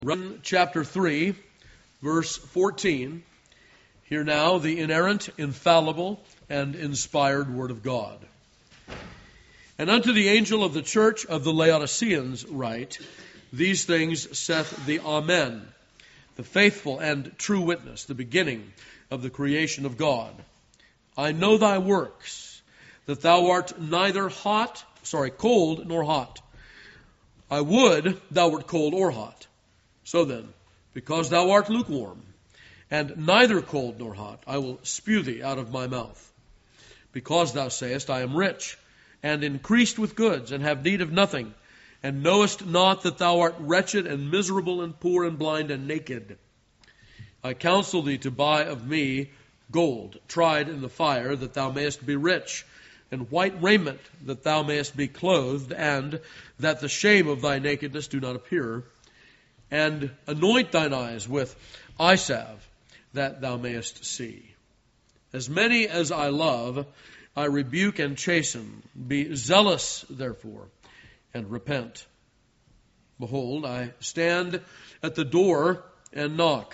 Romans chapter 3, verse 14. Hear now the inerrant, infallible, and inspired Word of God. And unto the angel of the church of the Laodiceans write, These things saith the Amen, the faithful and true witness, the beginning of the creation of God. I know thy works, that thou art neither cold nor hot. I would thou wert cold or hot. So then, because thou art lukewarm, and neither cold nor hot, I will spew thee out of my mouth. Because thou sayest, I am rich, and increased with goods, and have need of nothing, and knowest not that thou art wretched, and miserable, and poor, and blind, and naked. I counsel thee to buy of me gold, tried in the fire, that thou mayest be rich, and white raiment, that thou mayest be clothed, and that the shame of thy nakedness do not appear. And anoint thine eyes with eye salve, that thou mayest see. As many as I love, I rebuke and chasten. Be zealous, therefore, and repent. Behold, I stand at the door and knock.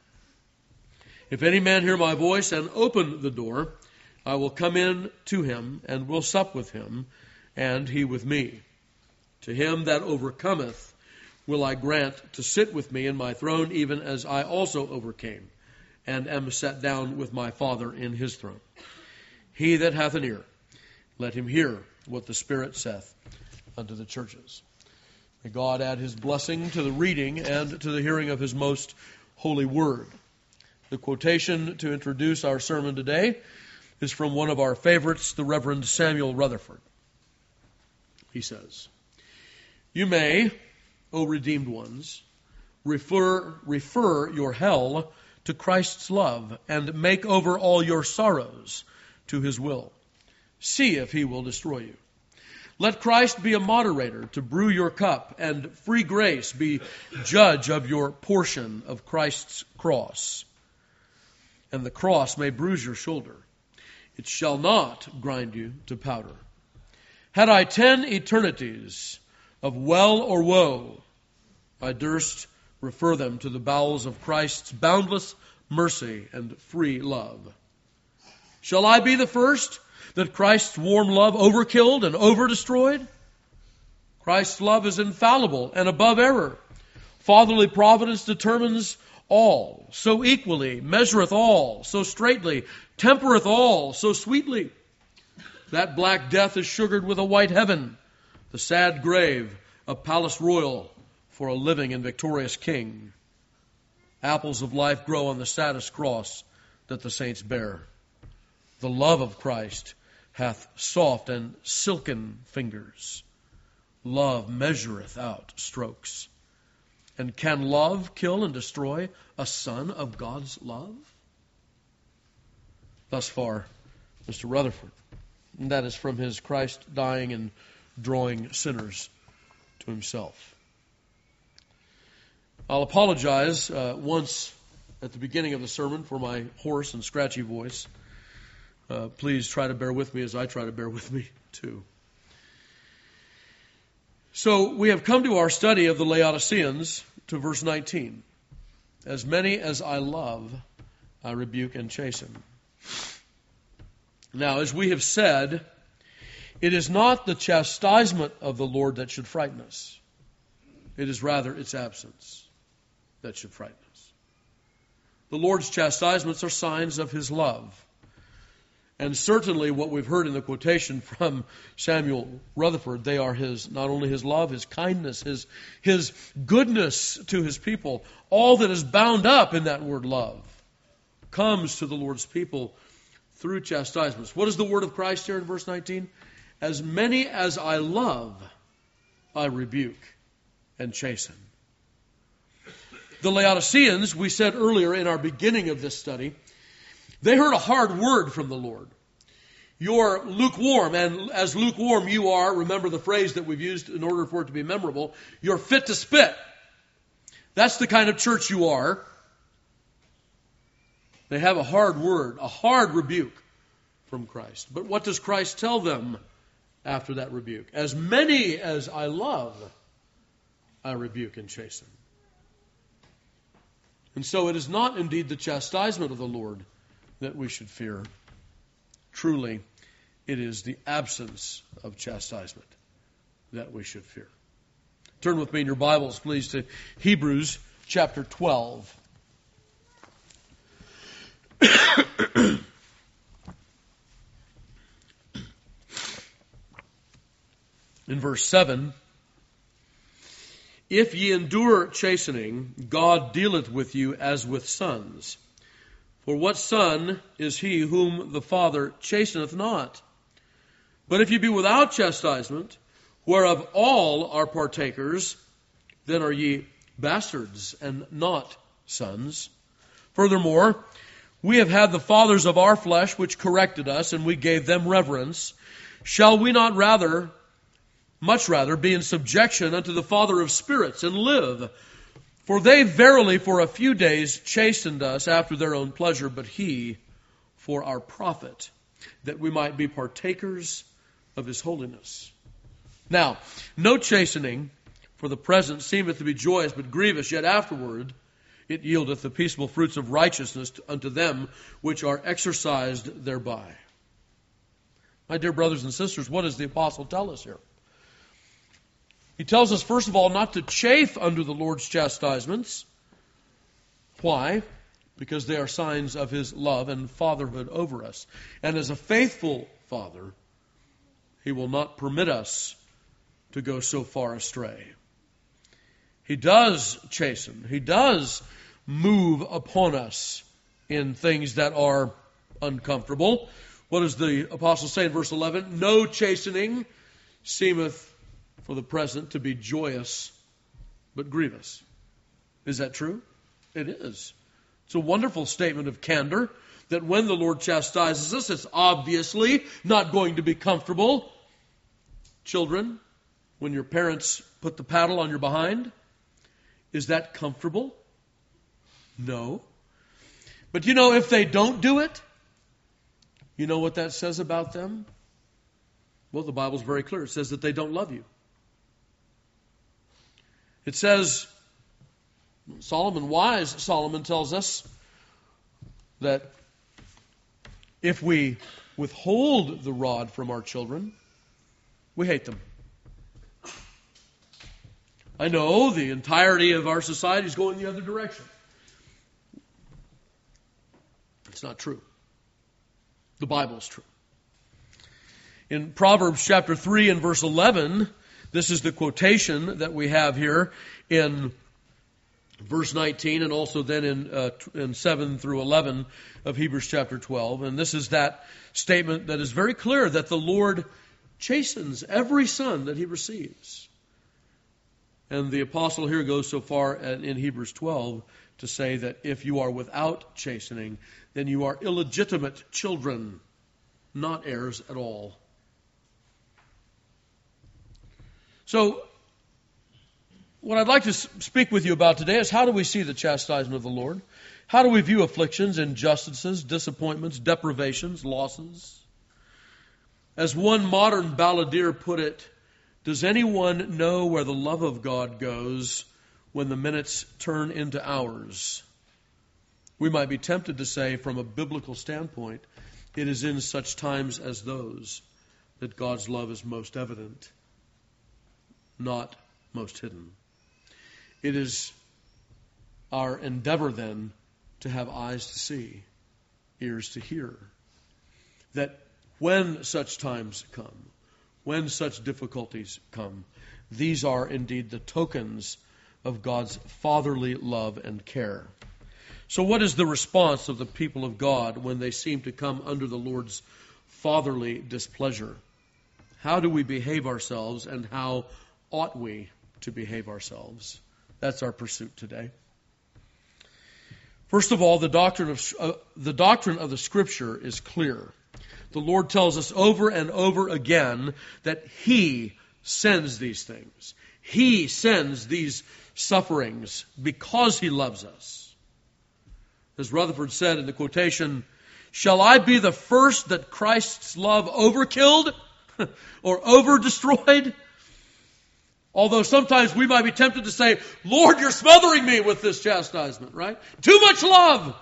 If any man hear my voice and open the door, I will come in to him, and will sup with him, and he with me. To him that overcometh will I grant to sit with me in my throne, even as I also overcame, and am set down with my Father in his throne. He that hath an ear, let him hear what the Spirit saith unto the churches. May God add his blessing to the reading and to the hearing of his most holy word. The quotation to introduce our sermon today is from one of our favorites, the Reverend Samuel Rutherford. He says, You may, O redeemed ones, refer your hell to Christ's love, and make over all your sorrows to his will. See if he will destroy you. Let Christ be a moderator to brew your cup, and free grace be judge of your portion of Christ's cross. And the cross may bruise your shoulder. It shall not grind you to powder. Had I 10 eternities of well or woe, I durst refer them to the bowels of Christ's boundless mercy and free love. Shall I be the first that Christ's warm love overkilled and overdestroyed? Christ's love is infallible and above error. Fatherly providence determines all, so equally, measureth all, so straightly, tempereth all, so sweetly. That black death is sugared with a white heaven, the sad grave a palace royal for a living and victorious king. Apples of life grow on the saddest cross that the saints bear. The love of Christ hath soft and silken fingers. Love measureth out strokes. And can love kill and destroy a son of God's love? Thus far, Mr. Rutherford. And that is from his Christ dying and drawing sinners to himself. I'll apologize once at the beginning of the sermon for my hoarse and scratchy voice. Please try to bear with me as I try to bear with me too. So we have come to our study of the Laodiceans to verse 19. As many as I love, I rebuke and chasten. Now, as we have said, it is not the chastisement of the Lord that should frighten us. It is rather its absence that should frighten us. The Lord's chastisements are signs of his love. And certainly what we've heard in the quotation from Samuel Rutherford, they are his, not only his love, his kindness, his goodness to his people. All that is bound up in that word love comes to the Lord's people through chastisements. What is the word of Christ here in verse 19? As many as I love, I rebuke and chasten. The Laodiceans, we said earlier in our beginning of this study, they heard a hard word from the Lord. You're lukewarm, and as lukewarm you are, remember the phrase that we've used in order for it to be memorable, you're fit to spit. That's the kind of church you are. They have a hard word, a hard rebuke from Christ. But what does Christ tell them after that rebuke? As many as I love, I rebuke and chasten. And so it is not indeed the chastisement of the Lord that we should fear. Truly, it is the absence of chastisement that we should fear. Turn with me in your Bibles, please, to Hebrews chapter 12. In verse 7, if ye endure chastening, God dealeth with you as with sons. For what son is he whom the Father chasteneth not? But if ye be without chastisement, whereof all are partakers, then are ye bastards and not sons. Furthermore, we have had the fathers of our flesh which corrected us, and we gave them reverence. Shall we not much rather, be in subjection unto the Father of spirits, and live? For they verily for a few days chastened us after their own pleasure, but he for our profit, that we might be partakers of his holiness. Now, no chastening for the present seemeth to be joyous, but grievous, yet afterward it yieldeth the peaceable fruits of righteousness unto them which are exercised thereby. My dear brothers and sisters, what does the apostle tell us here? He tells us, first of all, not to chafe under the Lord's chastisements. Why? Because they are signs of his love and fatherhood over us. And as a faithful father, he will not permit us to go so far astray. He does chasten. He does move upon us in things that are uncomfortable. What does the apostle say in verse 11? No chastening seemeth for the present to be joyous, but grievous. Is that true? It is. It's a wonderful statement of candor that when the Lord chastises us, it's obviously not going to be comfortable. Children, when your parents put the paddle on your behind, is that comfortable? No. But if they don't do it, you know what that says about them? Well, the Bible's very clear. It says that they don't love you. It says, Solomon tells us that if we withhold the rod from our children, we hate them. I know the entirety of our society is going the other direction. It's not true. The Bible is true. In Proverbs chapter 3 and verse 11, this is the quotation that we have here in verse 19 and also then in 7 through 11 of Hebrews chapter 12. And this is that statement that is very clear that the Lord chastens every son that he receives. And the apostle here goes so far in Hebrews 12 to say that if you are without chastening, then you are illegitimate children, not heirs at all. So, what I'd like to speak with you about today is how do we see the chastisement of the Lord? How do we view afflictions, injustices, disappointments, deprivations, losses? As one modern balladeer put it, does anyone know where the love of God goes when the minutes turn into hours? We might be tempted to say, from a biblical standpoint, it is in such times as those that God's love is most evident, not most hidden. It is our endeavor then to have eyes to see, ears to hear, that when such times come, when such difficulties come, these are indeed the tokens of God's fatherly love and care. So what is the response of the people of God when they seem to come under the Lord's fatherly displeasure? How do we behave ourselves, and how ought we to behave ourselves? That's our pursuit today. First of all, the doctrine of the Scripture is clear. The Lord tells us over and over again that He sends these things. He sends these sufferings because He loves us. As Rutherford said in the quotation, "Shall I be the first that Christ's love overkilled or over-destroyed? Although sometimes we might be tempted to say, Lord, you're smothering me with this chastisement, right? Too much love.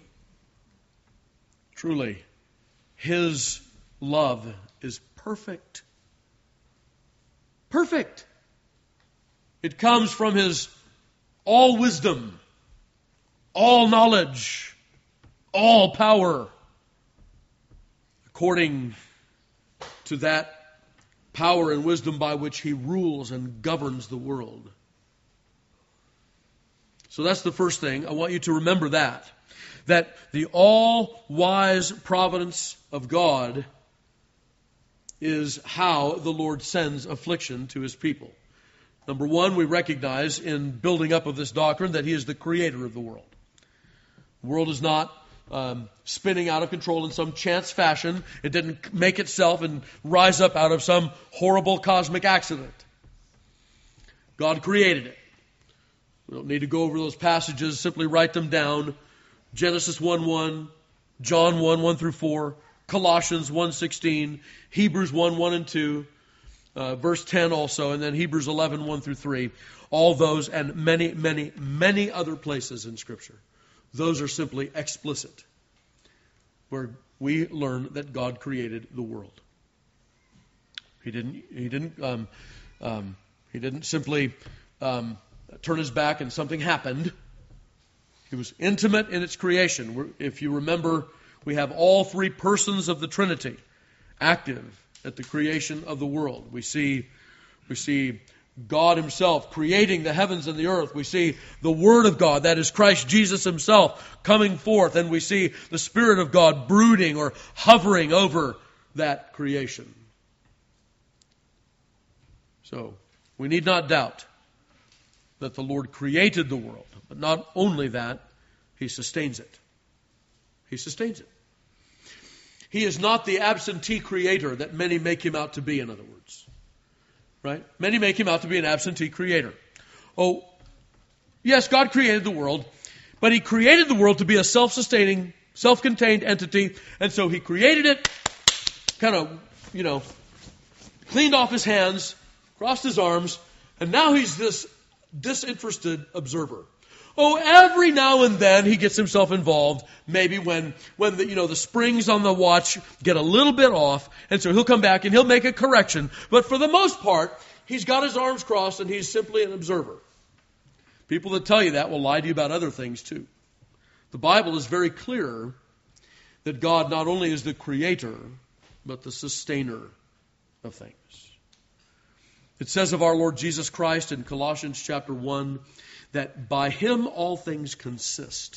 Truly, His love is perfect. Perfect. It comes from His all wisdom, all knowledge, all power, according to that power and wisdom by which He rules and governs the world. So that's the first thing. I want you to remember that the all-wise providence of God is how the Lord sends affliction to His people. Number one, we recognize in building up of this doctrine that He is the creator of the world. The world is not spinning out of control in some chance fashion. It didn't make itself and rise up out of some horrible cosmic accident. God created it. We don't need to go over those passages. Simply write them down. Genesis 1:1, John 1:1 through 4, Colossians 1:16, Hebrews 1:1 and 2, verse 10 also, and then Hebrews 11:1 through 3. All those and many, many, many other places in Scripture. Those are simply explicit, where we learn that God created the world. He didn't simply turn His back and something happened. He was intimate in its creation. If you remember, we have all three persons of the Trinity active at the creation of the world. We see God Himself creating the heavens and the earth. We see the Word of God, that is Christ Jesus Himself, coming forth. And we see the Spirit of God brooding or hovering over that creation. So, we need not doubt that the Lord created the world. But not only that, He sustains it. He sustains it. He is not the absentee creator that many make Him out to be, in other words. Right? Many make Him out to be an absentee creator. Oh, yes, God created the world, but He created the world to be a self-sustaining, self-contained entity, and so He created it, kind of, cleaned off His hands, crossed His arms, and now He's this disinterested observer. Oh, every now and then He gets Himself involved, maybe when the springs on the watch get a little bit off, and so He'll come back and He'll make a correction. But for the most part, He's got His arms crossed and He's simply an observer. People that tell you that will lie to you about other things too. The Bible is very clear that God not only is the creator, but the sustainer of things. It says of our Lord Jesus Christ in Colossians chapter 1, that by Him all things consist.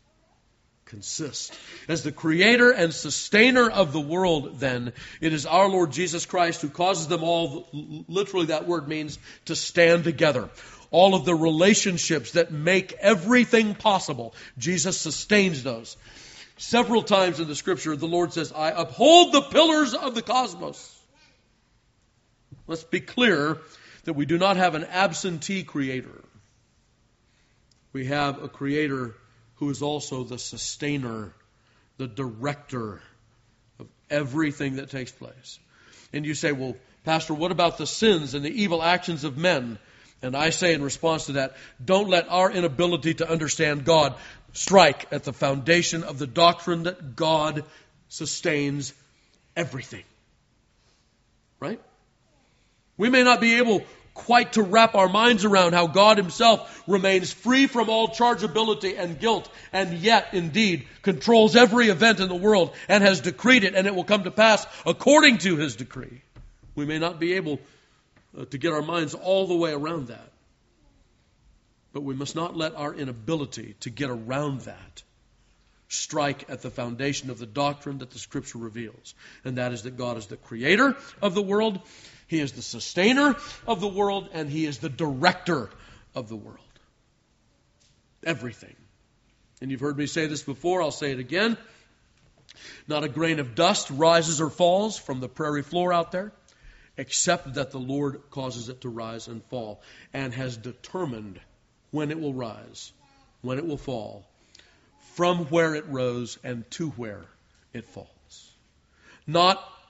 As the creator and sustainer of the world, then, it is our Lord Jesus Christ who causes them all, literally that word means to stand together. All of the relationships that make everything possible, Jesus sustains those. Several times in the Scripture, the Lord says, I uphold the pillars of the cosmos. Let's be clear that we do not have an absentee creator. We have a creator who is also the sustainer, the director of everything that takes place. And you say, well, Pastor, what about the sins and the evil actions of men? And I say in response to that, don't let our inability to understand God strike at the foundation of the doctrine that God sustains everything. Right? We may not be able quite to wrap our minds around how God Himself remains free from all chargeability and guilt, and yet, indeed, controls every event in the world and has decreed it, and it will come to pass according to His decree. We may not be able to get our minds all the way around that. But we must not let our inability to get around that strike at the foundation of the doctrine that the Scripture reveals. And that is that God is the creator of the world, He is the sustainer of the world, and He is the director of the world. Everything. And you've heard me say this before, I'll say it again. Not a grain of dust rises or falls from the prairie floor out there, except that the Lord causes it to rise and fall, and has determined when it will rise, when it will fall, from where it rose and to where it falls. Not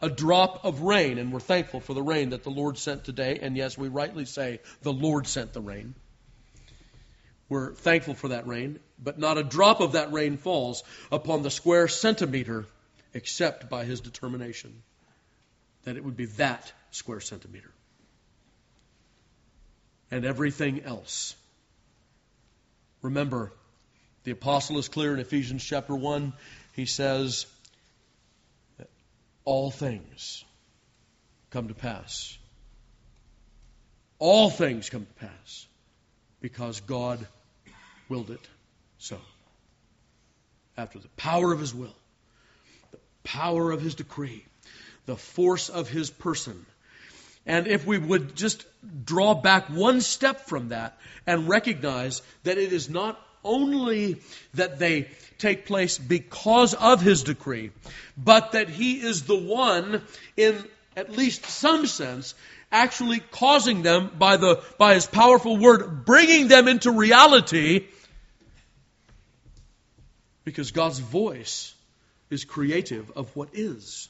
a drop of rain. And we're thankful for the rain that the Lord sent today. And yes, we rightly say the Lord sent the rain. We're thankful for that rain. But not a drop of that rain falls upon the square centimeter except by His determination that it would be that square centimeter. And everything else. Remember, the apostle is clear in Ephesians chapter 1. He says that all things come to pass. All things come to pass because God willed it so. After the power of His will, the power of His decree, the force of His person. And if we would just draw back one step from that and recognize that it is not only that they take place because of His decree, but that He is the one, in at least some sense, actually causing them by His powerful word, bringing them into reality, because God's voice is creative of what is.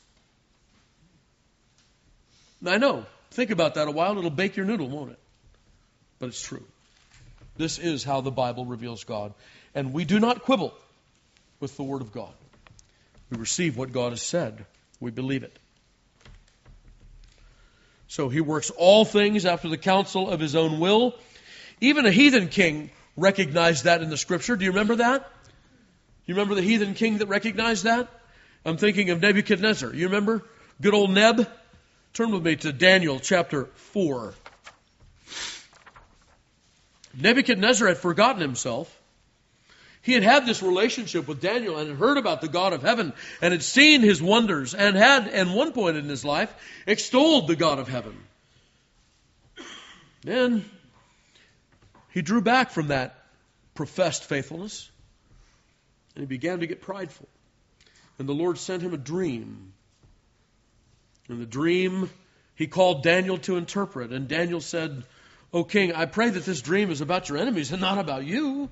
I know. Think about that a while. It'll bake your noodle, won't it? But it's true. This is how the Bible reveals God. And we do not quibble with the Word of God. We receive what God has said. We believe it. So He works all things after the counsel of His own will. Even a heathen king recognized that in the Scripture. Do you remember that? You remember the heathen king that recognized that? I'm thinking of Nebuchadnezzar. You remember? Good old Neb? Turn with me to Daniel chapter 4. Nebuchadnezzar had forgotten himself. He had this relationship with Daniel and had heard about the God of heaven and had seen His wonders and had, at one point in his life, extolled the God of heaven. Then he drew back from that professed faithfulness and he began to get prideful. And the Lord sent him a dream. In the dream, He called Daniel to interpret. And Daniel said, "O king, I pray that this dream is about your enemies and not about you.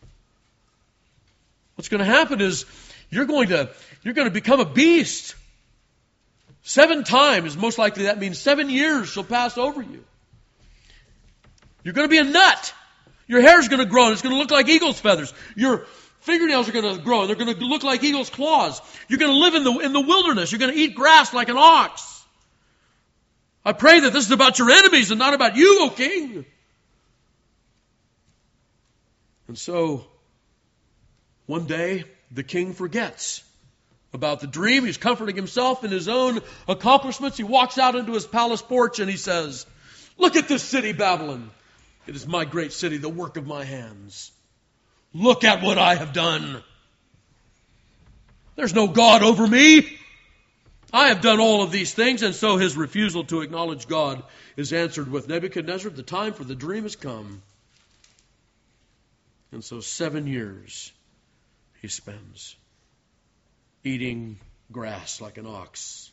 What's going to happen is you're going to become a beast. 7 times, most likely that means 7 years shall pass over you. You're going to be a nut. Your hair's going to grow and it's going to look like eagle's feathers. Your fingernails are going to grow and they're going to look like eagle's claws. You're going to live in the wilderness. You're going to eat grass like an ox. I pray that this is about your enemies and not about you, O king." And so, one day, the king forgets about the dream. He's comforting himself in his own accomplishments. He walks out into his palace porch and he says, "Look at this city, Babylon. It is my great city, the work of my hands. Look at what I have done. There's no God over me. I have done all of these things." And so his refusal to acknowledge God is answered with, "Nebuchadnezzar, the time for the dream has come." And so 7 years he spends eating grass like an ox.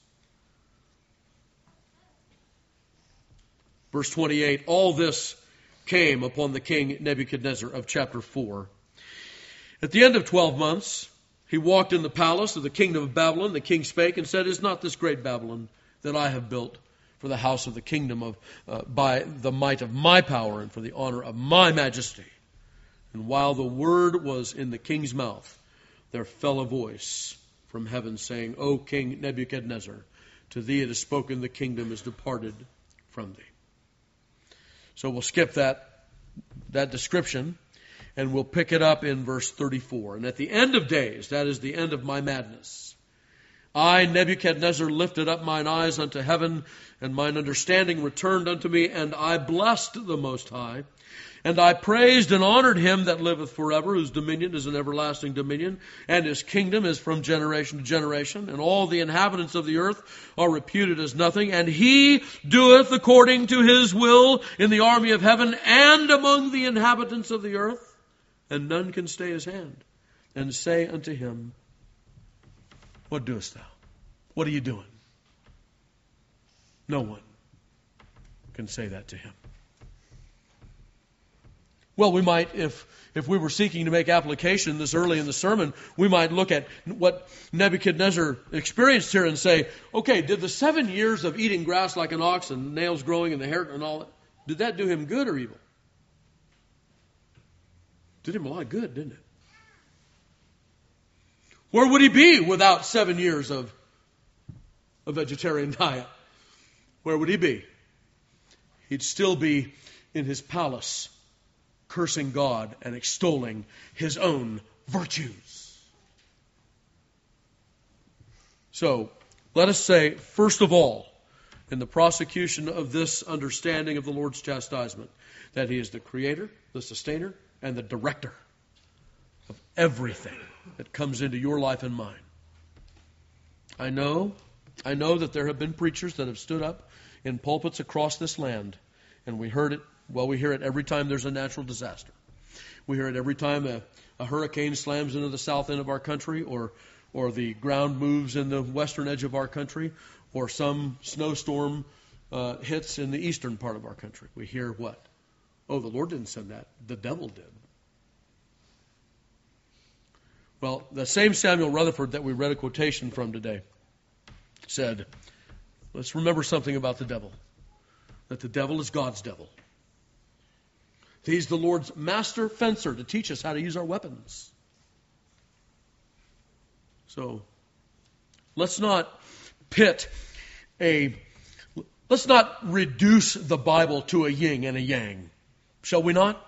Verse 28, all this came upon the king Nebuchadnezzar of chapter 4. At the end of 12 months, he walked in the palace of the kingdom of Babylon. The king spake and said, "Is not this great Babylon that I have built for the house of the kingdom of by the might of my power and for the honor of my majesty?" And while the word was in the king's mouth, there fell a voice from heaven saying, "O King Nebuchadnezzar, to thee it is spoken, the kingdom is departed from thee." So we'll skip that description. And we'll pick it up in verse 34. "And at the end of days," that is the end of my madness, "I, Nebuchadnezzar, lifted up mine eyes unto heaven, and mine understanding returned unto me, and I blessed the Most High. And I praised and honored Him that liveth forever, whose dominion is an everlasting dominion, and His kingdom is from generation to generation. And all the inhabitants of the earth are reputed as nothing. And He doeth according to His will in the army of heaven and among the inhabitants of the earth. And none can stay His hand, and say unto Him, What doest thou? What are you doing? No one can say that to Him. Well, we might, if we were seeking to make application this early in the sermon, we might look at what Nebuchadnezzar experienced here and say, okay, did the 7 years of eating grass like an ox and nails growing in the hair and all that, did that do him good or evil? Did him a lot of good, didn't it? Where would he be without 7 years of a vegetarian diet? Where would he be? He'd still be in his palace, cursing God and extolling his own virtues. So, let us say, first of all, in the prosecution of this understanding of the Lord's chastisement, that He is the creator, the sustainer, and the director of everything that comes into your life and mine. I know that there have been preachers that have stood up in pulpits across this land, and we heard it. Well, we hear it every time there's a natural disaster. We hear it every time a hurricane slams into the south end of our country, or the ground moves in the western edge of our country, or some snowstorm hits in the eastern part of our country. We hear what? Oh, the Lord didn't send that. The devil did. Well, the same Samuel Rutherford that we read a quotation from today said, let's remember something about the devil. That the devil is God's devil. He's the Lord's master fencer to teach us how to use our weapons. So, let's not reduce the Bible to a yin and a yang. Shall we not?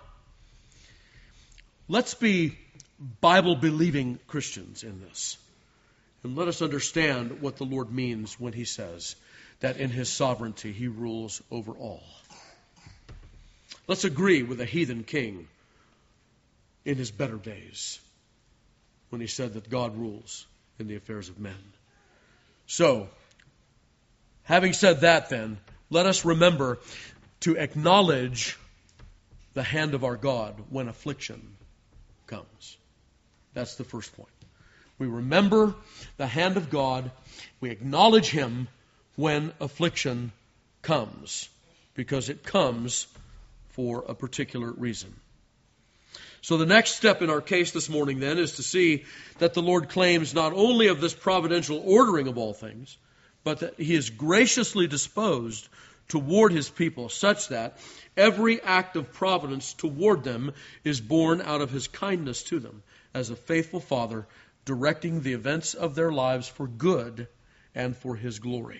Let's be Bible-believing Christians in this. And let us understand what the Lord means when He says that in His sovereignty He rules over all. Let's agree with a heathen king in his better days when he said that God rules in the affairs of men. So, having said that then, let us remember to acknowledge the hand of our God when affliction comes. That's the first point. We remember the hand of God. We acknowledge Him when affliction comes, because it comes for a particular reason. So the next step in our case this morning then is to see that the Lord claims not only of this providential ordering of all things, but that He is graciously disposed toward His people such that every act of providence toward them is born out of His kindness to them as a faithful Father directing the events of their lives for good and for His glory.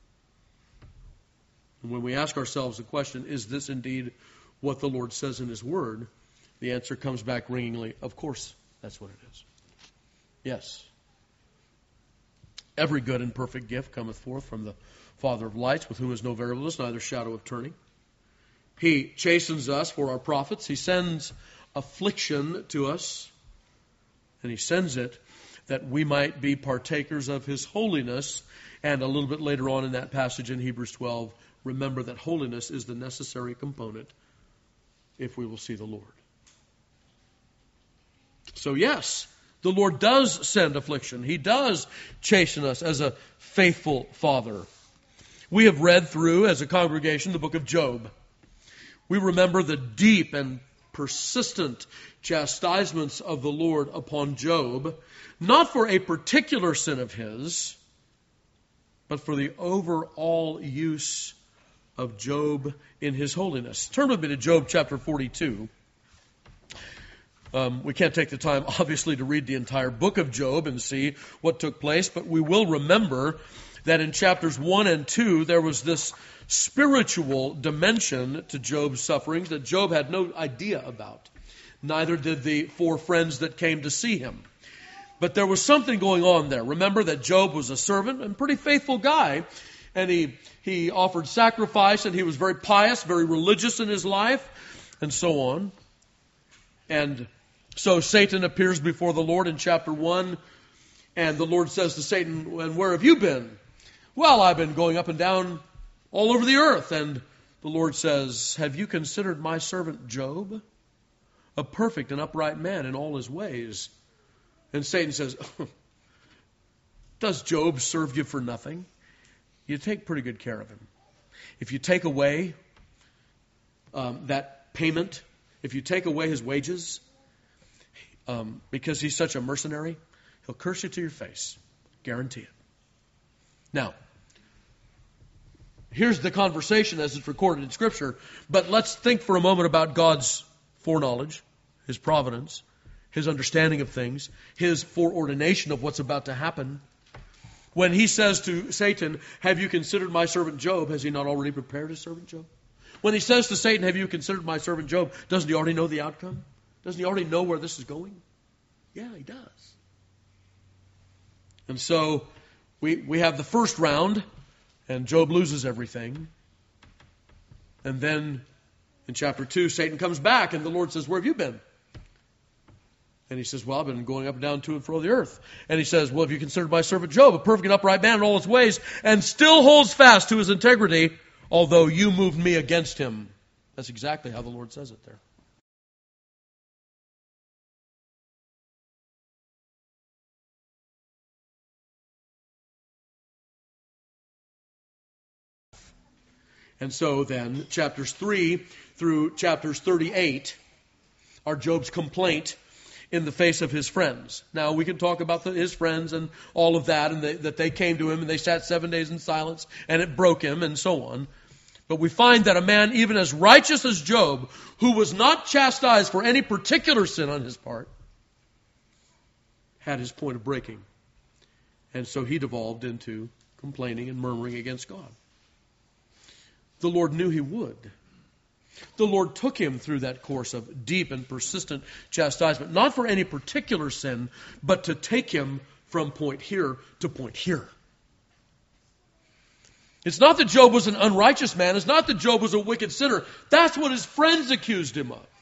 And when we ask ourselves the question, is this indeed what the Lord says in His Word? The answer comes back ringingly, of course, that's what it is. Yes. Every good and perfect gift cometh forth from the Father of lights, with whom is no variableness, neither shadow of turning. He chastens us for our profits. He sends affliction to us, and He sends it that we might be partakers of His holiness. And a little bit later on in that passage in Hebrews 12, remember that holiness is the necessary component if we will see the Lord. So yes, the Lord does send affliction. He does chasten us as a faithful Father. We have read through, as a congregation, the book of Job. We remember the deep and persistent chastisements of the Lord upon Job, not for a particular sin of his, but for the overall use of Job in his holiness. Turn with me to Job chapter 42. We can't take the time, obviously, to read the entire book of Job and see what took place, but we will remember that in chapters 1 and 2, there was this spiritual dimension to Job's sufferings that Job had no idea about. Neither did the 4 friends that came to see him. But there was something going on there. Remember that Job was a servant and pretty faithful guy, and he offered sacrifice, and he was very pious, very religious in his life, and so on. And so Satan appears before the Lord in chapter 1, and the Lord says to Satan, "And where have you been?" "Well, I've been going up and down all over the earth." And the Lord says, "Have you considered my servant Job? A perfect and upright man in all his ways." And Satan says, "Does Job serve you for nothing? You take pretty good care of him. If you take away that payment, if you take away his wages, because he's such a mercenary, he'll curse you to your face. Guarantee it. Now, here's the conversation as it's recorded in Scripture, but let's think for a moment about God's foreknowledge, His providence, His understanding of things, His foreordination of what's about to happen. When He says to Satan, have you considered my servant Job? Has He not already prepared His servant Job? When He says to Satan, have you considered my servant Job? Doesn't He already know the outcome? Doesn't He already know where this is going? Yeah, He does. And so we have the first round, and Job loses everything. And then in chapter 2, Satan comes back, and the Lord says, where have you been? And he says, well, I've been going up and down to and fro the earth. And he says, well, have you considered my servant Job, a perfect and upright man in all his ways, and still holds fast to his integrity, although you moved me against him? That's exactly how the Lord says it there. And so then, chapters 3 through chapters 38 are Job's complaint in the face of his friends. Now, we can talk about his friends and all of that, and that they came to him and they sat 7 days in silence, and it broke him, and so on. But we find that a man even as righteous as Job, who was not chastised for any particular sin on his part, had his point of breaking. And so he devolved into complaining and murmuring against God. The Lord knew he would. The Lord took him through that course of deep and persistent chastisement, not for any particular sin, but to take him from point here to point here. It's not that Job was an unrighteous man. It's not that Job was a wicked sinner. That's what his friends accused him of.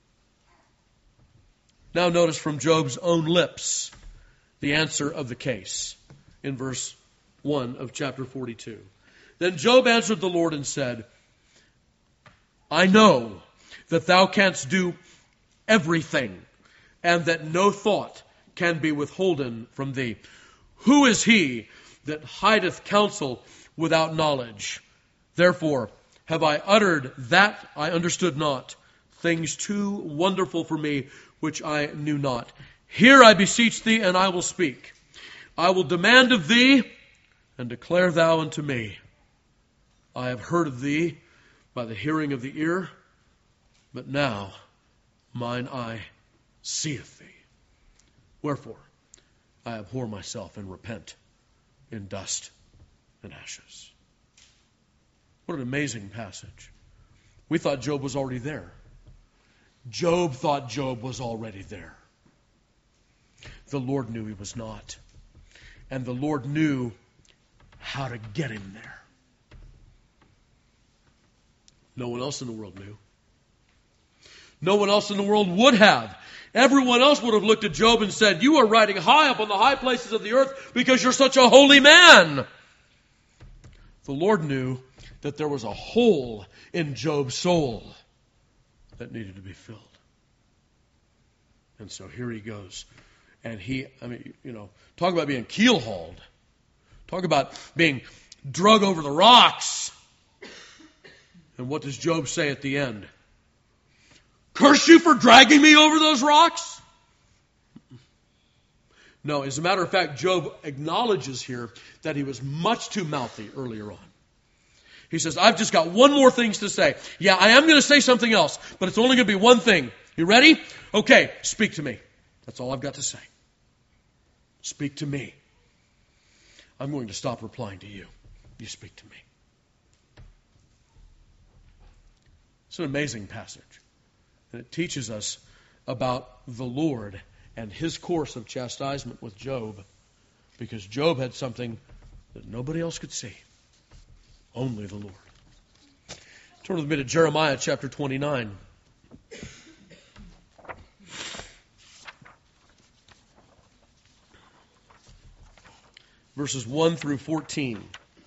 Now notice from Job's own lips the answer of the case in verse 1 of chapter 42. Then Job answered the Lord and said, I know that thou canst do everything, and that no thought can be withholden from thee. Who is he that hideth counsel without knowledge? Therefore have I uttered that I understood not, things too wonderful for me, which I knew not. Hear, I beseech thee, and I will speak. I will demand of thee, and declare thou unto me. I have heard of thee by the hearing of the ear, but now mine eye seeth thee. Wherefore I abhor myself and repent in dust and ashes. What an amazing passage. We thought Job was already there. Job thought Job was already there. The Lord knew he was not. And the Lord knew how to get him there. No one else in the world knew. No one else in the world would have. Everyone else would have looked at Job and said, you are riding high up on the high places of the earth because you're such a holy man. The Lord knew that there was a hole in Job's soul that needed to be filled. And so here he goes. And talk about being keel-hauled. Talk about being drug over the rocks. And what does Job say at the end? Curse you for dragging me over those rocks? No, as a matter of fact, Job acknowledges here that he was much too mouthy earlier on. He says, I've just got one more thing to say. Yeah, I am going to say something else, but it's only going to be one thing. You ready? Okay, speak to me. That's all I've got to say. Speak to me. I'm going to stop replying to you. You speak to me. It's an amazing passage. And it teaches us about the Lord and His course of chastisement with Job. Because Job had something that nobody else could see. Only the Lord. Turn with me to Jeremiah chapter 29. Verses 1 through 14.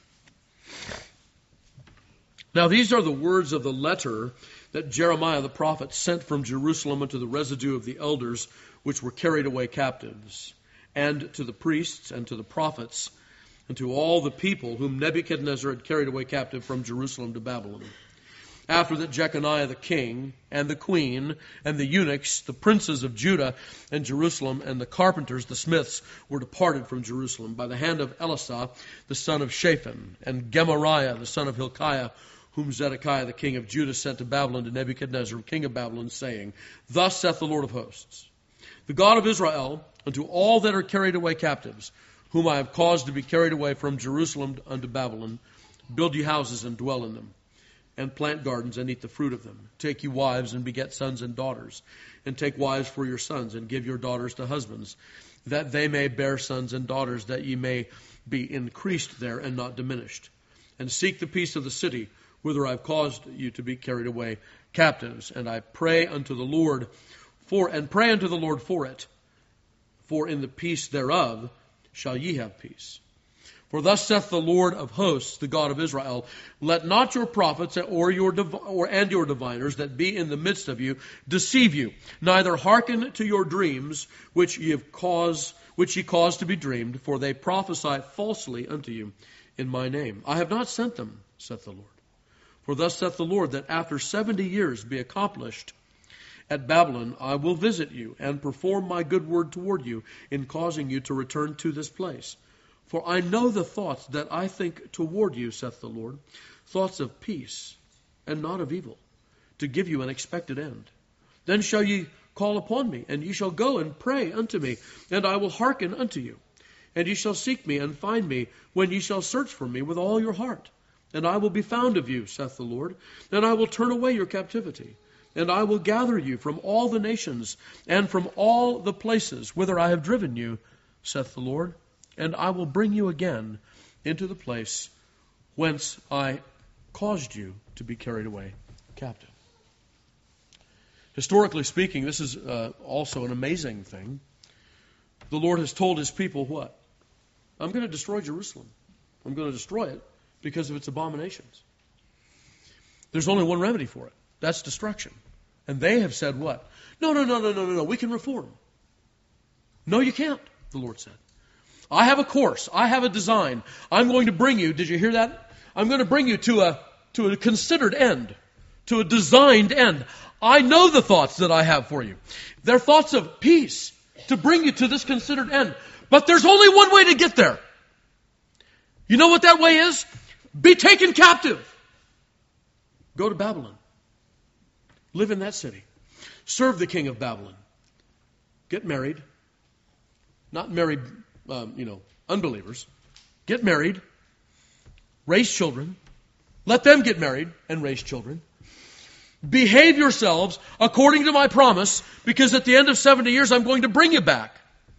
Now these are the words of the letter that Jeremiah the prophet sent from Jerusalem unto the residue of the elders which were carried away captives, and to the priests and to the prophets, and to all the people whom Nebuchadnezzar had carried away captive from Jerusalem to Babylon. After that, Jeconiah the king, and the queen, and the eunuchs, the princes of Judah and Jerusalem, and the carpenters, the smiths, were departed from Jerusalem by the hand of Elisah, the son of Shaphan, and Gemariah, the son of Hilkiah, whom Zedekiah the king of Judah sent to Babylon to Nebuchadnezzar, king of Babylon, saying, Thus saith the Lord of hosts, the God of Israel, unto all that are carried away captives, whom I have caused to be carried away from Jerusalem unto Babylon, build ye houses and dwell in them, and plant gardens and eat the fruit of them. Take ye wives and beget sons and daughters, and take wives for your sons, and give your daughters to husbands, that they may bear sons and daughters, that ye may be increased there and not diminished. And seek the peace of the city, whither I have caused you to be carried away captives. And I pray unto the Lord for it, for in the peace thereof shall ye have peace. For thus saith the Lord of hosts, the God of Israel, let not your prophets and your diviners that be in the midst of you deceive you, neither hearken to your dreams which ye cause to be dreamed, for they prophesy falsely unto you in my name. I have not sent them, saith the Lord. For thus saith the Lord, that after 70 years be accomplished at Babylon, I will visit you and perform my good word toward you in causing you to return to this place. For I know the thoughts that I think toward you, saith the Lord, thoughts of peace and not of evil, to give you an expected end. Then shall ye call upon me, and ye shall go and pray unto me, and I will hearken unto you. And ye shall seek me and find me, when ye shall search for me with all your heart. And I will be found of you, saith the Lord, and I will turn away your captivity. And I will gather you from all the nations, and from all the places whither I have driven you, saith the Lord. And I will bring you again into the place whence I caused you to be carried away captive. Historically speaking, this is also an amazing thing. The Lord has told his people what? I'm going to destroy Jerusalem. I'm going to destroy it because of its abominations. There's only one remedy for it. That's destruction. And they have said what? No. We can reform. No, you can't, the Lord said. I have a course. I have a design. I'm going to bring you, did you hear that? I'm going to bring you to a considered end, to a designed end. I know the thoughts that I have for you. They're thoughts of peace, to bring you to this considered end. But there's only one way to get there. You know what that way is? Be taken captive. Go to Babylon. Live in that city. Serve the king of Babylon. Get married. Not married, unbelievers. Get married. Raise children. Let them get married and raise children. Behave yourselves according to my promise, because at the end of 70 years I'm going to bring you back.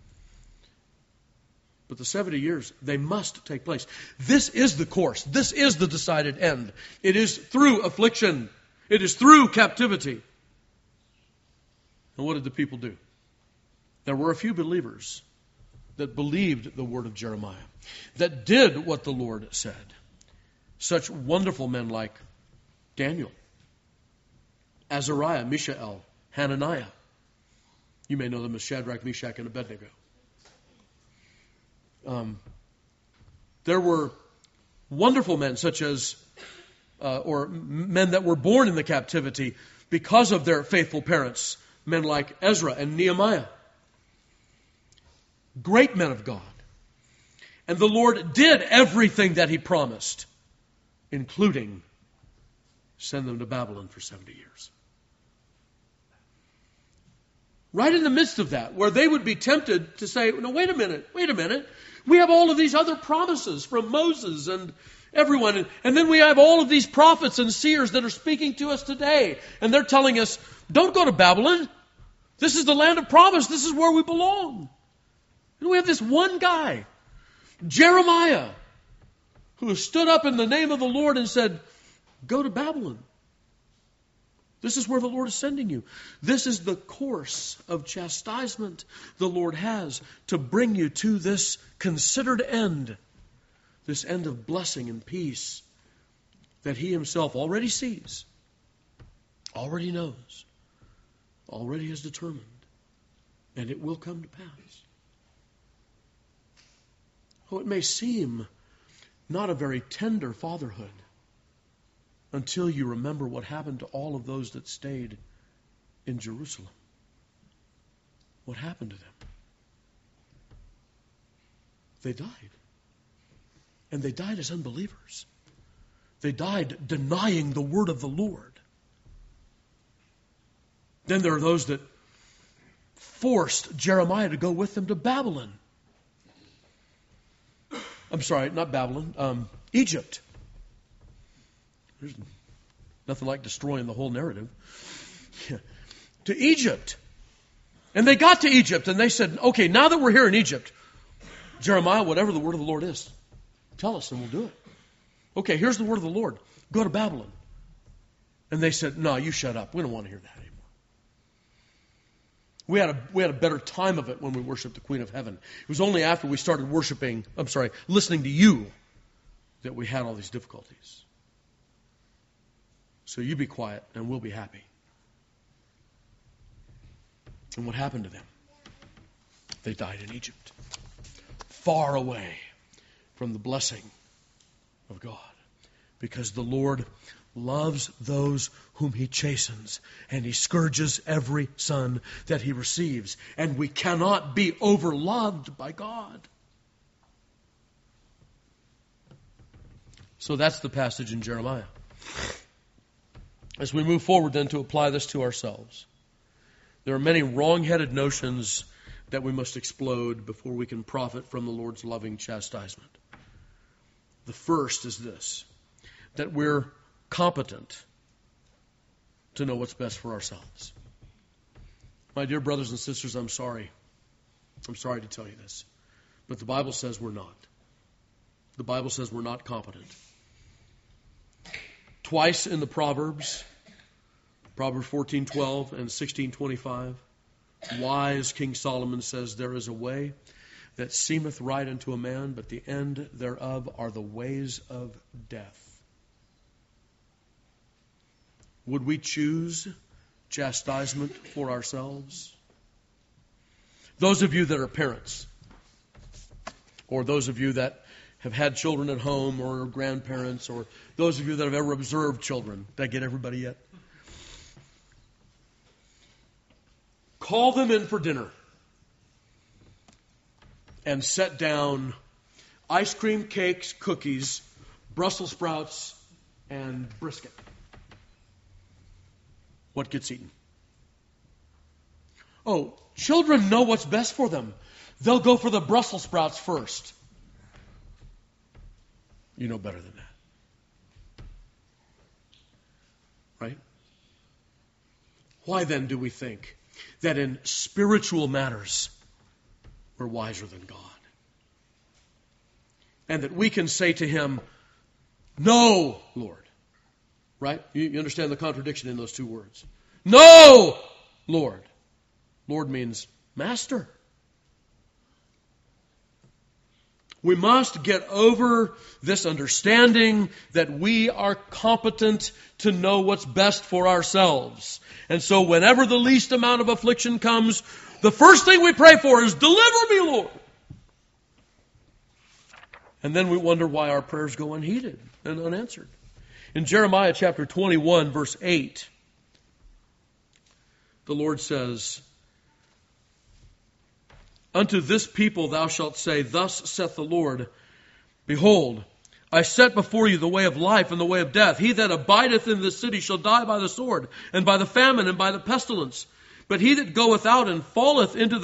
But the 70 years, they must take place. This is the course. This is the decided end. It is through affliction. It is through captivity. And what did the people do? There were a few believers that believed the word of Jeremiah, that did what the Lord said. Such wonderful men like Daniel, Azariah, Mishael, Hananiah. You may know them as Shadrach, Meshach, and Abednego. There were wonderful men such as, or men that were born in the captivity because of their faithful parents, men like Ezra and Nehemiah. Great men of God. And the Lord did everything that he promised, including send them to Babylon for 70 years. Right in the midst of that, where they would be tempted to say, no, wait a minute. We have all of these other promises from Moses and everyone. And then we have all of these prophets and seers that are speaking to us today. And they're telling us, don't go to Babylon. This is the land of promise. This is where we belong. And we have this one guy, Jeremiah, who has stood up in the name of the Lord and said, go to Babylon. This is where the Lord is sending you. This is the course of chastisement the Lord has to bring you to this considered end, this end of blessing and peace that he himself already sees, already knows, already has determined, and it will come to pass. Oh, it may seem not a very tender fatherhood, until you remember what happened to all of those that stayed in Jerusalem. What happened to them? They died. And they died as unbelievers. They died denying the word of the Lord. Then there are those that forced Jeremiah to go with them to Babylon. I'm sorry, not Babylon, Egypt. There's nothing like destroying the whole narrative. To Egypt. And they got to Egypt and they said, okay, now that we're here in Egypt, Jeremiah, whatever the word of the Lord is, tell us and we'll do it. Okay, here's the word of the Lord. Go to Babylon. And they said, no, you shut up. We don't want to hear that anymore. We had a better time of it when we worshiped the Queen of Heaven. It was only after we started listening to you, that we had all these difficulties. So you be quiet and we'll be happy. And what happened to them? They died in Egypt, far away from the blessing of God, because the Lord loves those whom He chastens, and He scourges every son that He receives. And we cannot be overloved by God. So that's the passage in Jeremiah. As we move forward then to apply this to ourselves, there are many wrong-headed notions that we must explode before we can profit from the Lord's loving chastisement. The first is this, that we're competent to know what's best for ourselves. My dear brothers and sisters, I'm sorry. I'm sorry to tell you this. But the Bible says we're not. The Bible says we're not competent. Twice in the Proverbs 14:12 and 16:25, wise King Solomon says, there is a way that seemeth right unto a man, but the end thereof are the ways of death. Would we choose chastisement for ourselves? Those of you that are parents, or those of you that have had children at home, or grandparents, or those of you that have ever observed children. Did I get everybody yet? Call them in for dinner and set down ice cream, cakes, cookies, Brussels sprouts, and brisket. What gets eaten? Oh, children know what's best for them. They'll go for the Brussels sprouts first. You know better than that. Right? Why then do we think that in spiritual matters we're wiser than God? And that we can say to Him, no, Lord. Right? You understand the contradiction in those two words. No, Lord. Lord means master. We must get over this understanding that we are competent to know what's best for ourselves. And so whenever the least amount of affliction comes, the first thing we pray for is, deliver me, Lord. And then we wonder why our prayers go unheeded and unanswered. In Jeremiah chapter 21, verse 8, the Lord says, unto this people thou shalt say, thus saith the Lord, behold, I set before you the way of life and the way of death. He that abideth in this city shall die by the sword, and by the famine, and by the pestilence. But he that goeth out and falleth to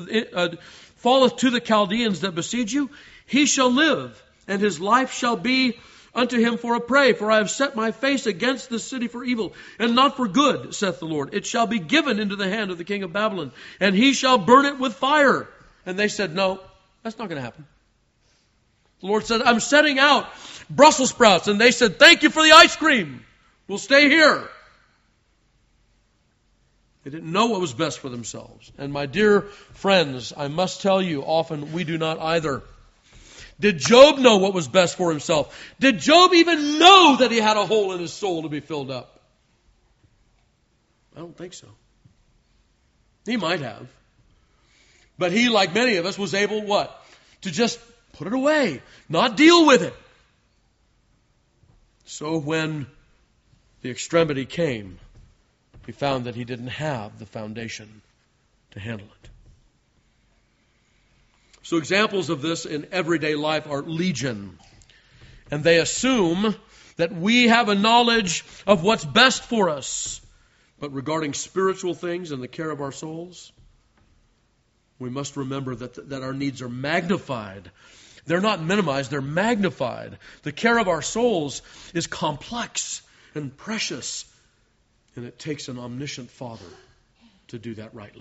the Chaldeans that besiege you, he shall live, and his life shall be unto him for a prey. For I have set my face against this city for evil, and not for good, saith the Lord. It shall be given into the hand of the king of Babylon, and he shall burn it with fire. And they said, no, that's not going to happen. The Lord said, I'm setting out Brussels sprouts. And they said, thank you for the ice cream. We'll stay here. They didn't know what was best for themselves. And my dear friends, I must tell you, often we do not either. Did Job know what was best for himself? Did Job even know that he had a hole in his soul to be filled up? I don't think so. He might have. But he, like many of us, was able, what? To just put it away, not deal with it. So when the extremity came, he found that he didn't have the foundation to handle it. So examples of this in everyday life are legion. And they assume that we have a knowledge of what's best for us. But regarding spiritual things and the care of our souls, we must remember that our needs are magnified. They're not minimized, they're magnified. The care of our souls is complex and precious, and it takes an omniscient Father to do that rightly.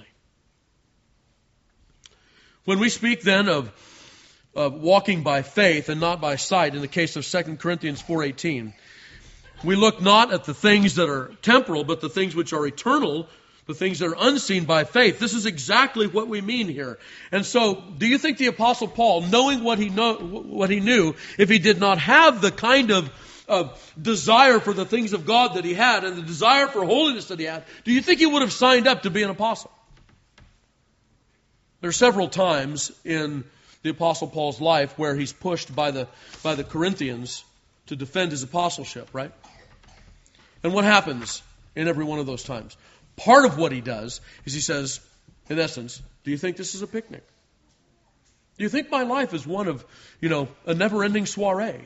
When we speak then of walking by faith and not by sight, in the case of 2 Corinthians 4:18, we look not at the things that are temporal, but the things which are eternal, the things that are unseen by faith. This is exactly what we mean here. And so, do you think the Apostle Paul, knowing what he knew, if he did not have the kind of desire for the things of God that he had and the desire for holiness that he had, do you think he would have signed up to be an apostle? There are several times in the Apostle Paul's life where he's pushed by the Corinthians to defend his apostleship, right? And what happens in every one of those times? Part of what he does is he says, in essence, do you think this is a picnic? Do you think my life is one of, a never-ending soiree?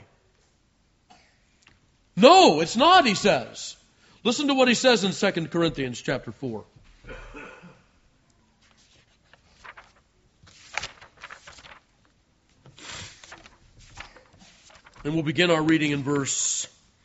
No, it's not, he says. Listen to what he says in 2 Corinthians chapter 4. And we'll begin our reading in verse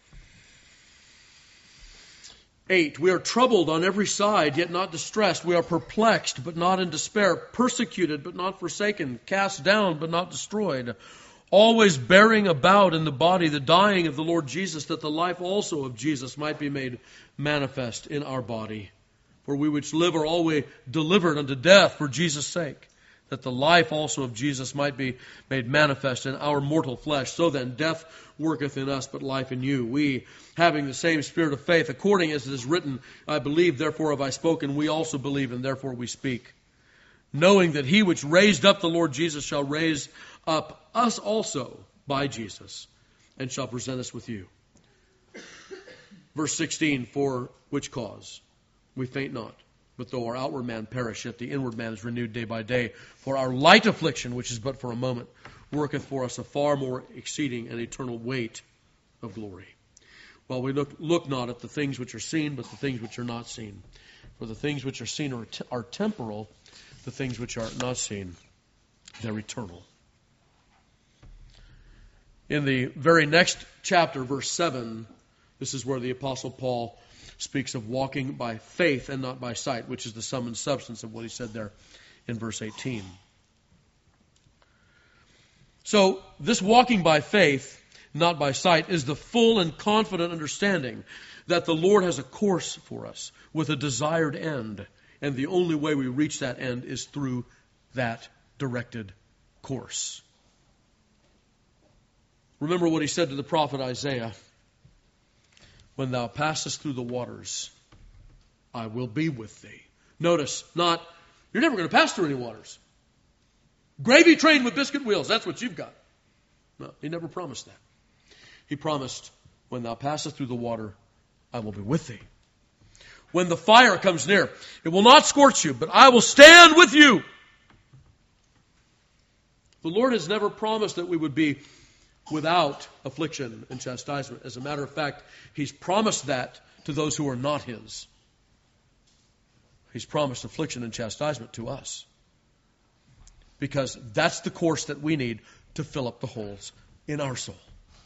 8. We are troubled on every side, yet not distressed. We are perplexed, but not in despair. Persecuted, but not forsaken. Cast down, but not destroyed. Always bearing about in the body the dying of the Lord Jesus, that the life also of Jesus might be made manifest in our body. For we which live are always delivered unto death for Jesus' sake, that the life also of Jesus might be made manifest in our mortal flesh. So then, death worketh in us, but life in you. We, having the same spirit of faith, according as it is written, I believe, therefore have I spoken. We also believe, and therefore we speak. Knowing that he which raised up the Lord Jesus shall raise up us also by Jesus, and shall present us with you. Verse 16, for which cause we faint not. But though our outward man perish, yet the inward man is renewed day by day. For our light affliction, which is but for a moment, worketh for us a far more exceeding and eternal weight of glory. While we look not at the things which are seen, but the things which are not seen. For the things which are seen are temporal, the things which are not seen, they're eternal. In the very next chapter, verse 7, this is where the Apostle Paul speaks of walking by faith and not by sight, which is the sum and substance of what he said there in verse 18. So, this walking by faith, not by sight, is the full and confident understanding that the Lord has a course for us with a desired end, and the only way we reach that end is through that directed course. Remember what he said to the prophet Isaiah, when thou passest through the waters, I will be with thee. Notice, not, you're never going to pass through any waters. Gravy train with biscuit wheels, that's what you've got. No, he never promised that. He promised, when thou passest through the water, I will be with thee. When the fire comes near, it will not scorch you, but I will stand with you. The Lord has never promised that we would be without affliction and chastisement. As a matter of fact, He's promised that to those who are not His. He's promised affliction and chastisement to us. Because that's the course that we need to fill up the holes in our soul.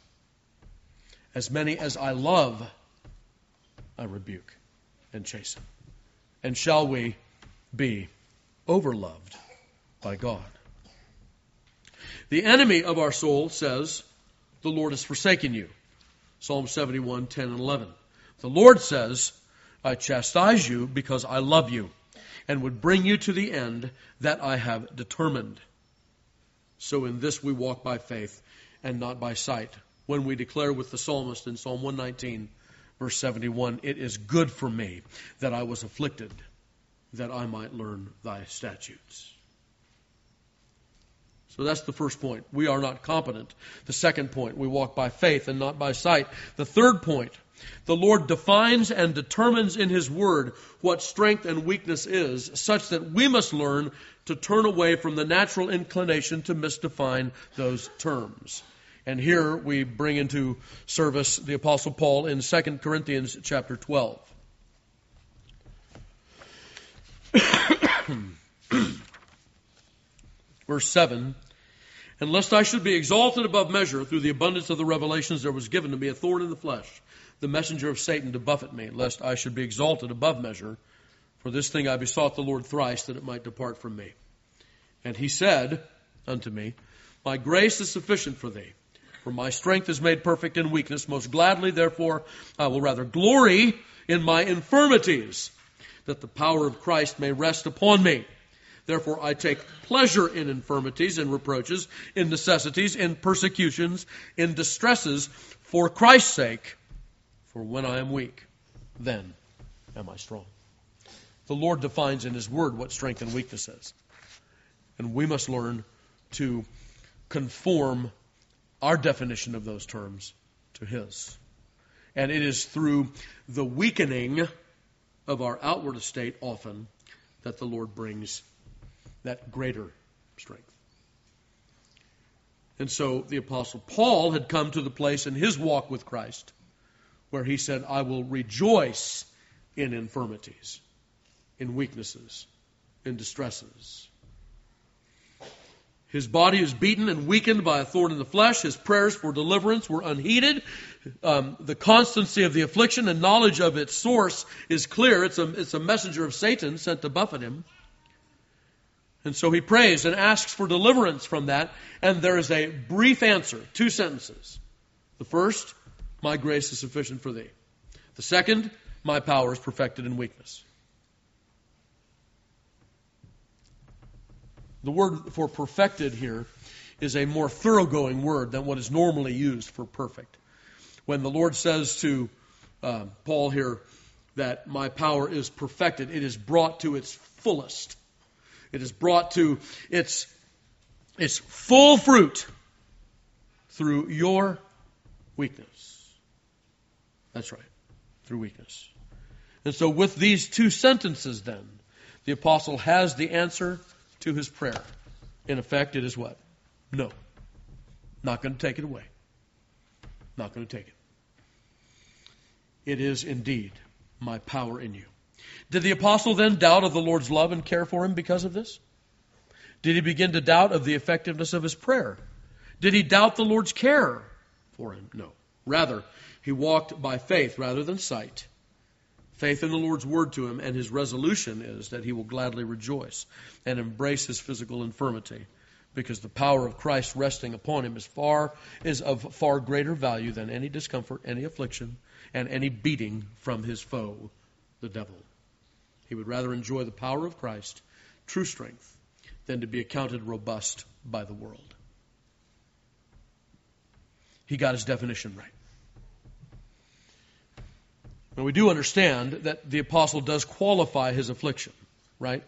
As many as I love, I rebuke and chasten. And shall we be overloved by God? The enemy of our soul says, the Lord has forsaken you. Psalm 71, 10 and 11. The Lord says, I chastise you because I love you and would bring you to the end that I have determined. So in this we walk by faith and not by sight. When we declare with the psalmist in Psalm 119, verse 71, it is good for me that I was afflicted, that I might learn thy statutes. So that's the first point. We are not competent. The second point, we walk by faith and not by sight. The third point, the Lord defines and determines in His Word what strength and weakness is, such that we must learn to turn away from the natural inclination to misdefine those terms. And here we bring into service the Apostle Paul in 2 Corinthians chapter 12. Verse 7, and lest I should be exalted above measure through the abundance of the revelations, there was given to me a thorn in the flesh, the messenger of Satan to buffet me, lest I should be exalted above measure. For this thing I besought the Lord thrice, that it might depart from me. And He said unto me, my grace is sufficient for thee, for my strength is made perfect in weakness. Most gladly, therefore, I will rather glory in my infirmities, that the power of Christ may rest upon me. Therefore I take pleasure in infirmities and reproaches, in necessities, in persecutions, in distresses, for Christ's sake. For when I am weak, then am I strong. The Lord defines in His Word what strength and weakness is. And we must learn to conform our definition of those terms to His. And it is through the weakening of our outward estate often that the Lord brings that greater strength. And so the Apostle Paul had come to the place in his walk with Christ where he said, I will rejoice in infirmities, in weaknesses, in distresses. His body is beaten and weakened by a thorn in the flesh. His prayers for deliverance were unheeded. The constancy of the affliction and knowledge of its source is clear. It's a messenger of Satan sent to buffet him. And so he prays and asks for deliverance from that. And there is a brief answer, 2 sentences. The first, my grace is sufficient for thee. The second, my power is perfected in weakness. The word for perfected here is a more thoroughgoing word than what is normally used for perfect. When the Lord says to Paul here that my power is perfected, it is brought to its fullest. It is brought to its full fruit through your weakness. That's right, through weakness. And so with these 2 sentences then, the apostle has the answer to his prayer. In effect, it is what? No. Not going to take it away. Not going to take it. It is indeed my power in you. Did the apostle then doubt of the Lord's love and care for him because of this? Did he begin to doubt of the effectiveness of his prayer? Did he doubt the Lord's care for him? No. Rather, he walked by faith rather than sight. Faith in the Lord's word to him, and his resolution is that he will gladly rejoice and embrace his physical infirmity, because the power of Christ resting upon him is of far greater value than any discomfort, any affliction, and any beating from his foe, the devil. He would rather enjoy the power of Christ, true strength, than to be accounted robust by the world. He got his definition right. Now we do understand that the apostle does qualify his affliction, right?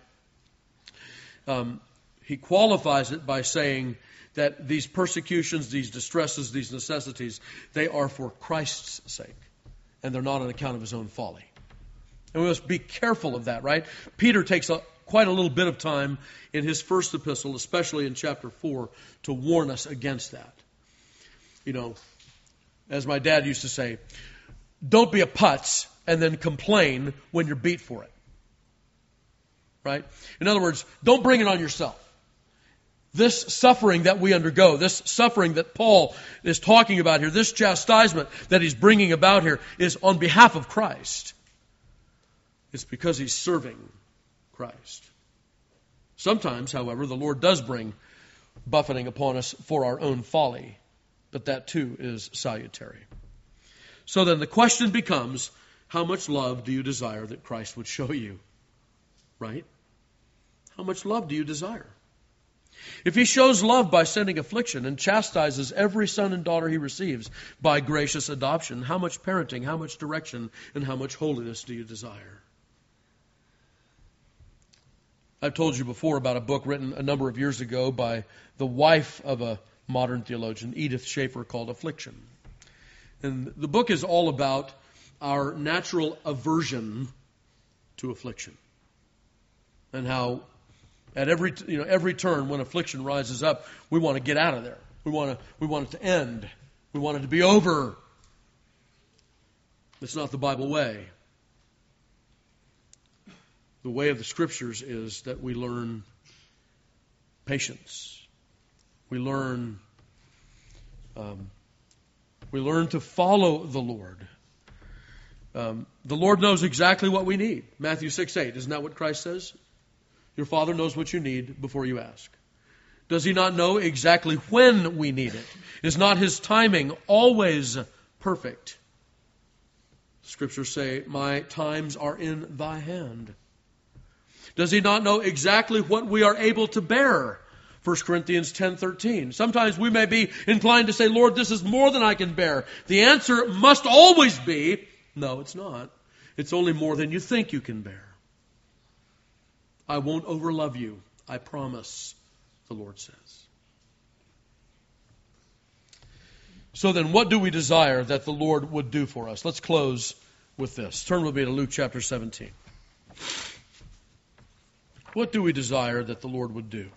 He qualifies it by saying that these persecutions, these distresses, these necessities, they are for Christ's sake, and they're not on account of his own folly. And we must be careful of that, right? Peter takes quite a little bit of time in his first epistle, especially in chapter 4, to warn us against that. You know, as my dad used to say, don't be a putz and then complain when you're beat for it. Right? In other words, don't bring it on yourself. This suffering that we undergo, this suffering that Paul is talking about here, this chastisement that he's bringing about here is on behalf of Christ. It's because he's serving Christ. Sometimes, however, the Lord does bring buffeting upon us for our own folly, but that too is salutary. So then the question becomes, how much love do you desire that Christ would show you? Right? How much love do you desire? If he shows love by sending affliction and chastises every son and daughter he receives by gracious adoption, how much parenting, how much direction, and how much holiness do you desire? I've told you before about a book written a number of years ago by the wife of a modern theologian, Edith Schaeffer, called Affliction. And the book is all about our natural aversion to affliction, and how at every turn when affliction rises up, we want to get out of there. We want it to end. We want it to be over. It's not the Bible way. The way of the Scriptures is that we learn patience. We learn to follow the Lord. The Lord knows exactly what we need. Matthew 6:8. Isn't that what Christ says? Your Father knows what you need before you ask. Does He not know exactly when we need it? Is not His timing always perfect? Scriptures say, my times are in thy hand. Does He not know exactly what we are able to bear? 1 Corinthians 10:13. Sometimes we may be inclined to say, Lord, this is more than I can bear. The answer must always be, no, it's not. It's only more than you think you can bear. I won't overlove you, I promise, the Lord says. So then, what do we desire that the Lord would do for us? Let's close with this. Turn with me to Luke chapter 17. What do we desire that the Lord would do?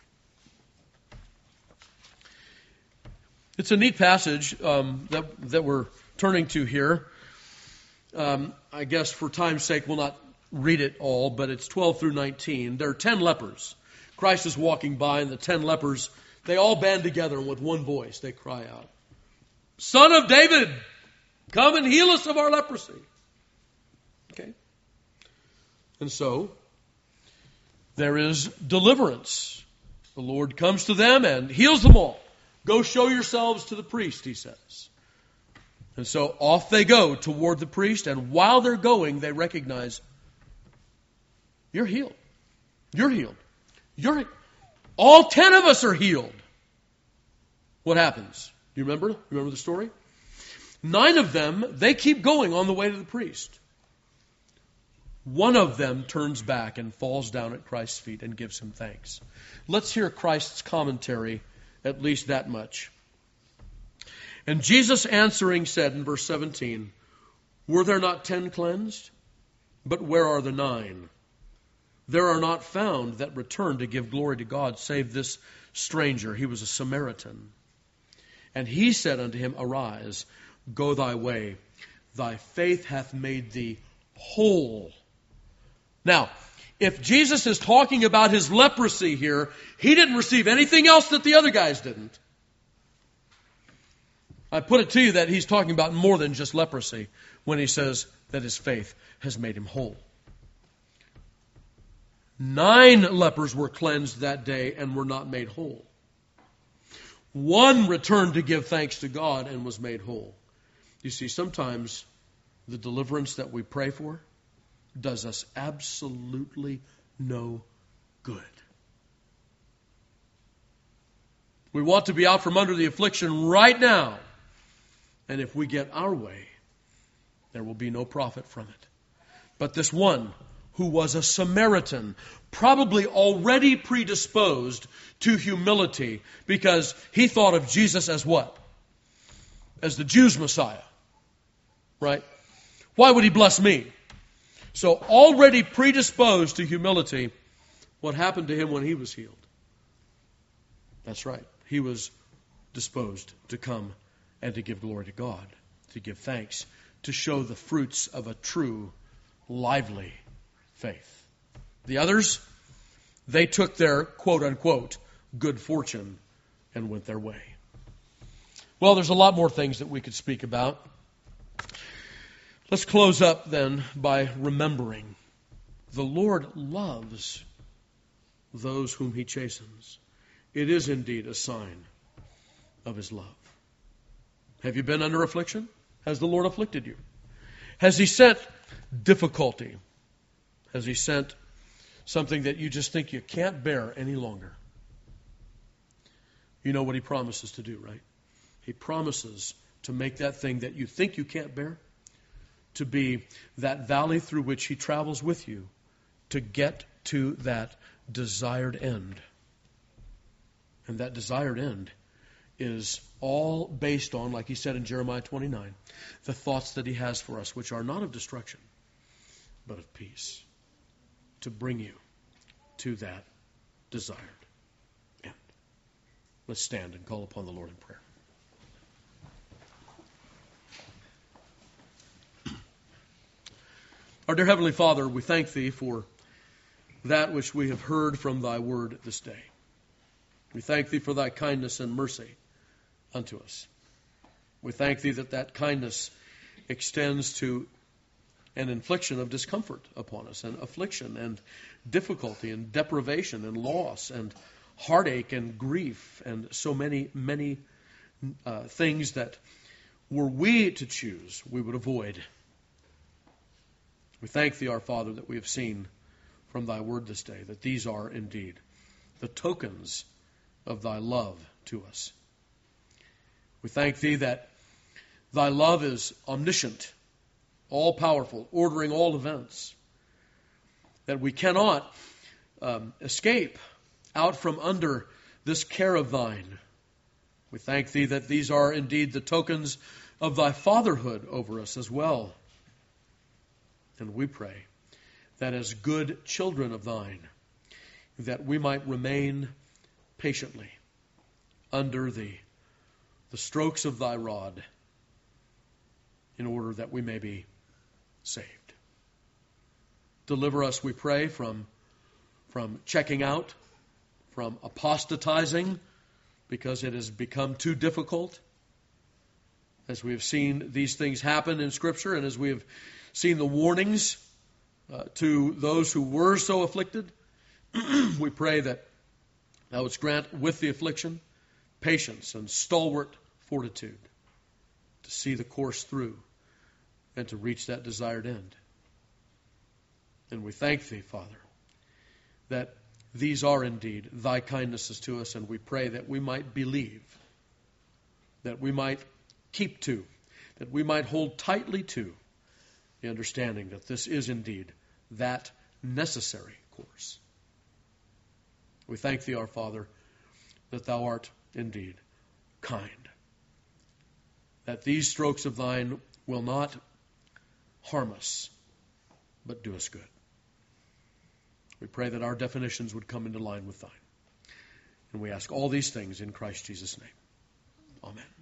It's a neat passage that we're turning to here. I guess for time's sake we'll not read it all, but it's 12 through 19. There are 10 lepers. Christ is walking by, and the 10 lepers, they all band together, and with one voice they cry out, Son of David, come and heal us of our leprosy. Okay? And so, there is deliverance. The Lord comes to them and heals them all. Go show yourselves to the priest, He says. And so off they go toward the priest, and while they're going, they recognize, you're healed. You're healed. All 10 of us are healed. What happens? Do you remember? Remember the story? 9 of them, they keep going on the way to the priest. One of them turns back and falls down at Christ's feet and gives Him thanks. Let's hear Christ's commentary, at least that much. And Jesus answering said in verse 17, Were there not 10 cleansed? But where are the 9? There are not found that returned to give glory to God, save this stranger. He was a Samaritan. And He said unto him, Arise, go thy way. Thy faith hath made thee whole. Now, if Jesus is talking about his leprosy here, He didn't receive anything else that the other guys didn't. I put it to you that He's talking about more than just leprosy when He says that his faith has made him whole. 9 lepers were cleansed that day and were not made whole. 1 returned to give thanks to God and was made whole. You see, sometimes the deliverance that we pray for does us absolutely no good. We want to be out from under the affliction right now. And if we get our way, there will be no profit from it. But this one, who was a Samaritan, probably already predisposed to humility, because he thought of Jesus as what? As the Jews' Messiah. Right? Why would He bless me? So already predisposed to humility, what happened to him when he was healed? That's right. He was disposed to come and to give glory to God, to give thanks, to show the fruits of a true, lively faith. The others, they took their quote-unquote good fortune and went their way. Well, there's a lot more things that we could speak about. Let's close up then by remembering the Lord loves those whom He chastens. It is indeed a sign of His love. Have you been under affliction? Has the Lord afflicted you? Has He sent difficulty? Has He sent something that you just think you can't bear any longer? You know what He promises to do, right? He promises to make that thing that you think you can't bear to be that valley through which He travels with you to get to that desired end. And that desired end is all based on, like he said in Jeremiah 29, the thoughts that he has for us, which are not of destruction, but of peace, to bring you to that desired end. Let's stand and call upon the Lord in prayer. Our dear Heavenly Father, we thank Thee for that which we have heard from Thy word this day. We thank Thee for Thy kindness and mercy unto us. We thank Thee that that kindness extends to an infliction of discomfort upon us, and affliction and difficulty and deprivation and loss and heartache and grief and so many, many things that were we to choose, we would avoid. We thank Thee, our Father, that we have seen from Thy word this day that these are indeed the tokens of Thy love to us. We thank Thee that Thy love is omniscient, all-powerful, ordering all events, that we cannot escape out from under this care of Thine. We thank Thee that these are indeed the tokens of Thy fatherhood over us as well. And we pray that as good children of Thine, that we might remain patiently under the strokes of Thy rod in order that we may be saved. Deliver us, we pray, from checking out, from apostatizing, because it has become too difficult. As we have seen these things happen in Scripture, and as we have seen the warnings to those who were so afflicted, we pray that Thou wouldst grant with the affliction patience and stalwart fortitude to see the course through and to reach that desired end. And we thank Thee, Father, that these are indeed Thy kindnesses to us, and we pray that we might believe, that we might keep to, that we might hold tightly to the understanding that this is indeed that necessary course. We thank Thee, our Father, that Thou art indeed kind, that these strokes of Thine will not harm us, but do us good. We pray that our definitions would come into line with Thine. And we ask all these things in Christ Jesus' name. Amen.